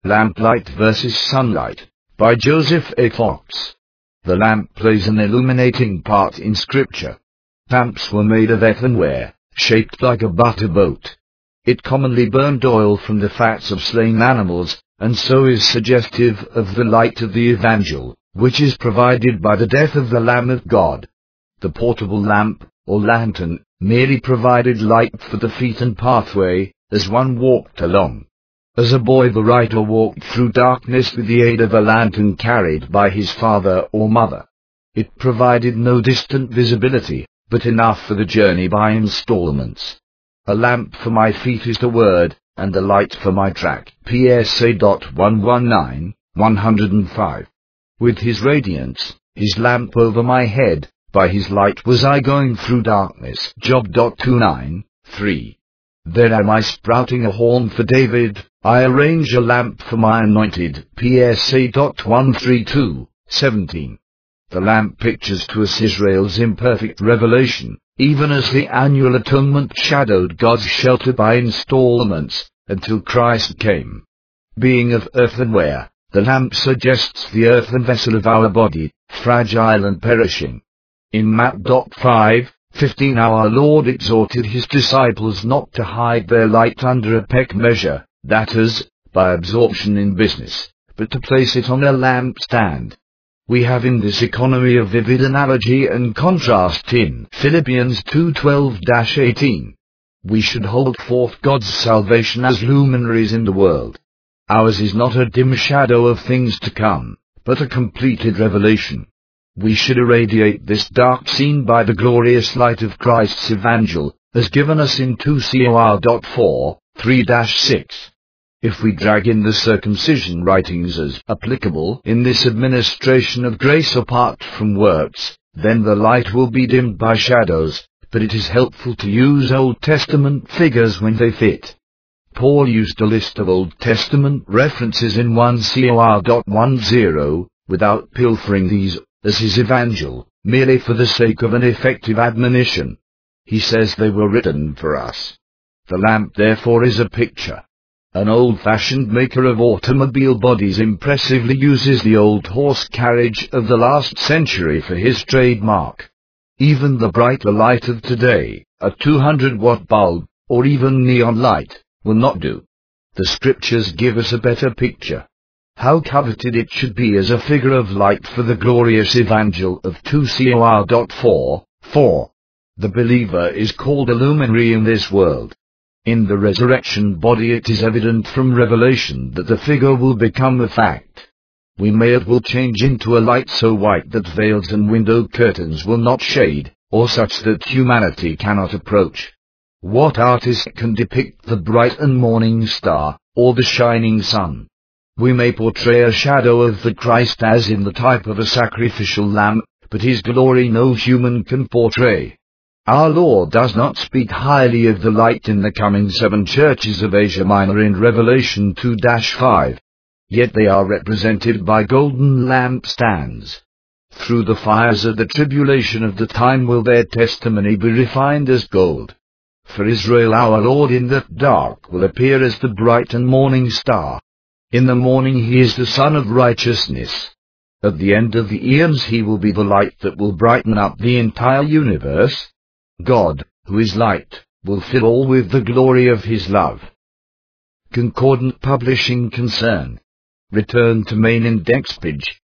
Lamplight versus Sunlight, by Joseph A. Fox. The lamp plays an illuminating part in Scripture. Lamps were made of earthenware, shaped like a butter boat. It commonly burned oil from the fats of slain animals, and so is suggestive of the light of the Evangel, which is provided by the death of the Lamb of God. The portable lamp, or lantern, merely provided light for the feet and pathway, as one walked along. As a boy, the writer walked through darkness with the aid of a lantern carried by his father or mother. It provided no distant visibility, but enough for the journey by installments. A lamp for my feet is the word, and a light for my track. PSA. 119, 105. With his radiance, his lamp over my head, by his light was I going through darkness. Job. 29, 3. There am I sprouting a horn for David, I arrange a lamp for my anointed. PSA. 132, 17. The lamp pictures to us Israel's imperfect revelation, even as the annual atonement shadowed God's shelter by installments, until Christ came. Being of earthenware, the lamp suggests the earthen vessel of our body, fragile and perishing. In Matt. 5:15 our Lord exhorted his disciples not to hide their light under a peck measure, that is, by absorption in business, but to place it on a lampstand. We have in this economy a vivid analogy and contrast in Philippians 2:12-18. We should hold forth God's salvation as luminaries in the world. Ours is not a dim shadow of things to come, but a completed revelation. We should irradiate this dark scene by the glorious light of Christ's Evangel, as given us in 2 Cor. 4:3-6. If we drag in the circumcision writings as applicable in this administration of grace apart from works, then the light will be dimmed by shadows, but it is helpful to use Old Testament figures when they fit. Paul used a list of Old Testament references in 1 Cor. 10, without pilfering these, as his Evangel, merely for the sake of an effective admonition. He says they were written for us. The lamp therefore is a picture. An old-fashioned maker of automobile bodies impressively uses the old horse carriage of the last century for his trademark. Even the brighter light of today, a 200-watt bulb, or even neon light, will not do. The Scriptures give us a better picture. How coveted it should be as a figure of light for the glorious Evangel of 2 Cor. 4:4. The believer is called a luminary in this world. In the resurrection body it is evident from Revelation that the figure will become a fact. We may at will change into a light so white that veils and window curtains will not shade, or such that humanity cannot approach. What artist can depict the bright and morning star, or the shining sun? We may portray a shadow of the Christ as in the type of a sacrificial lamb, but his glory no human can portray. Our Lord does not speak highly of the light in the coming 7 churches of Asia Minor in Revelation 2-5. Yet they are represented by golden lampstands. Through the fires of the tribulation of the time will their testimony be refined as gold. For Israel our Lord in the dark will appear as the bright and morning star. In the morning he is the Son of righteousness. At the end of the eons he will be the light that will brighten up the entire universe. God, who is light, will fill all with the glory of his love. Concordant Publishing Concern. Return to main index page.